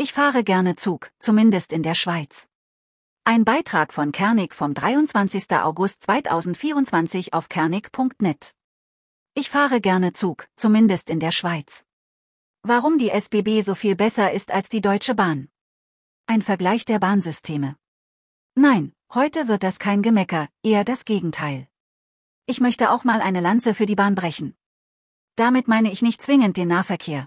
Ich fahre gerne Zug, zumindest in der Schweiz. Ein Beitrag von Kernig vom 23. August 2024 auf kernig.net. Ich fahre gerne Zug, zumindest in der Schweiz. Warum die SBB so viel besser ist als die Deutsche Bahn? Ein Vergleich der Bahnsysteme. Nein, heute wird das kein Gemecker, eher das Gegenteil. Ich möchte auch mal eine Lanze für die Bahn brechen. Damit meine ich nicht zwingend den Nahverkehr.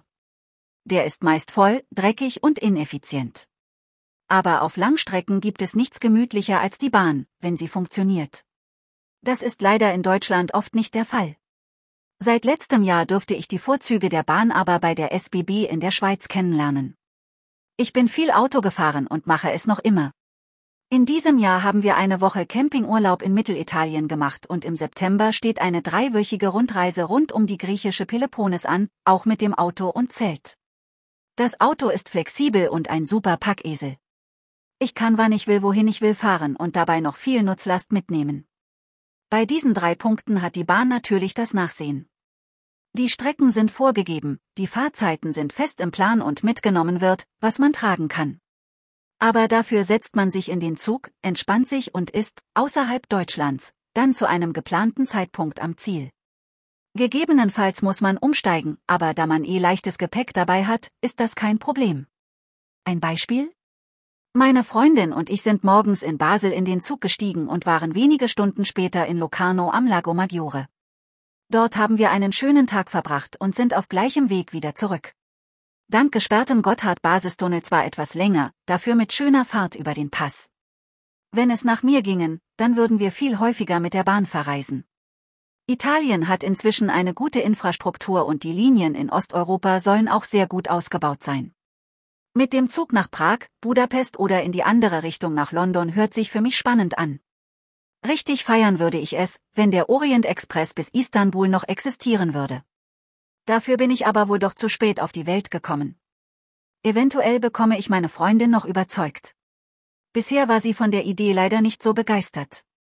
Der ist meist voll, dreckig und ineffizient. Aber auf Langstrecken gibt es nichts gemütlicher als die Bahn, wenn sie funktioniert. Das ist leider in Deutschland oft nicht der Fall. Seit letztem Jahr durfte ich die Vorzüge der Bahn aber bei der SBB in der Schweiz kennenlernen. Ich bin viel Auto gefahren und mache es noch immer. In diesem Jahr haben wir eine Woche Campingurlaub in Mittelitalien gemacht und im September steht eine 3-wöchige Rundreise rund um die griechische Peloponnes an, auch mit dem Auto und Zelt. Das Auto ist flexibel und ein super Packesel. Ich kann wann ich will wohin ich will fahren und dabei noch viel Nutzlast mitnehmen. Bei diesen 3 Punkten hat die Bahn natürlich das Nachsehen. Die Strecken sind vorgegeben, die Fahrzeiten sind fest im Plan und mitgenommen wird, was man tragen kann. Aber dafür setzt man sich in den Zug, entspannt sich und ist, außerhalb Deutschlands, dann zu einem geplanten Zeitpunkt am Ziel. Gegebenenfalls muss man umsteigen, aber da man leichtes Gepäck dabei hat, ist das kein Problem. Ein Beispiel? Meine Freundin und ich sind morgens in Basel in den Zug gestiegen und waren wenige Stunden später in Locarno am Lago Maggiore. Dort haben wir einen schönen Tag verbracht und sind auf gleichem Weg wieder zurück. Dank gesperrtem Gotthard-Basistunnel zwar etwas länger, dafür mit schöner Fahrt über den Pass. Wenn es nach mir gingen, dann würden wir viel häufiger mit der Bahn verreisen. Italien hat inzwischen eine gute Infrastruktur und die Linien in Osteuropa sollen auch sehr gut ausgebaut sein. Mit dem Zug nach Prag, Budapest oder in die andere Richtung nach London hört sich für mich spannend an. Richtig feiern würde ich es, wenn der Orient Express bis Istanbul noch existieren würde. Dafür bin ich aber wohl doch zu spät auf die Welt gekommen. Eventuell bekomme ich meine Freundin noch überzeugt. Bisher war sie von der Idee leider nicht so begeistert.